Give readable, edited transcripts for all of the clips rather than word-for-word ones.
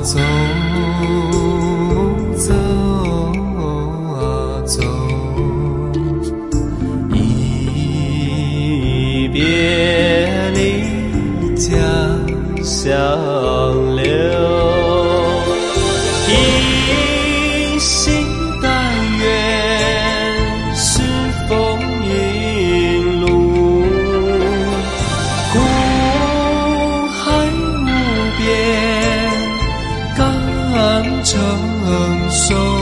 走走啊走，一别离家乡流，一心但愿是风引路，苦海无边感成熟，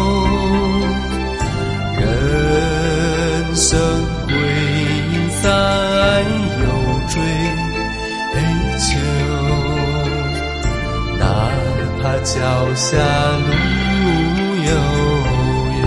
人生贵在有追求，哪怕脚下路悠悠。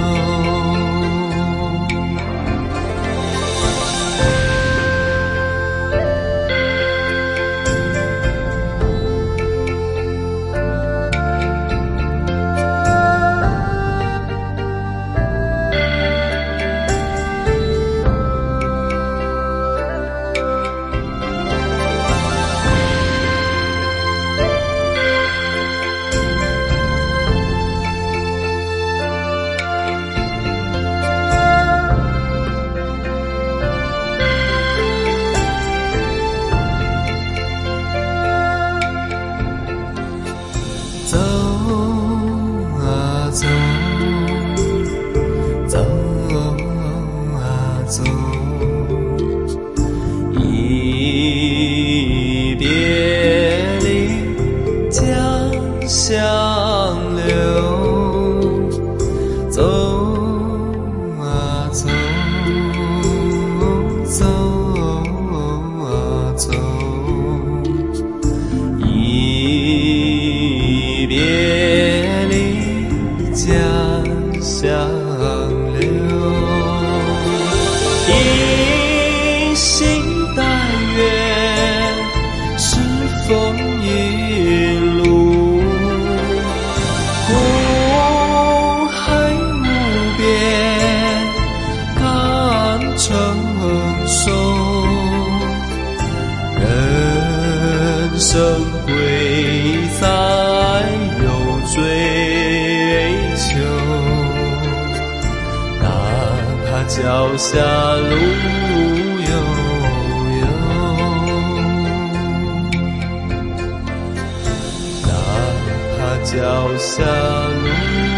走啊走，走啊走，一别离家乡流，走啊走，走啊走，一别离家乡流，一心但愿是风引路，苦海无边感成熟，人生贵在有追求，哪怕脚下路悠悠，哪怕脚下路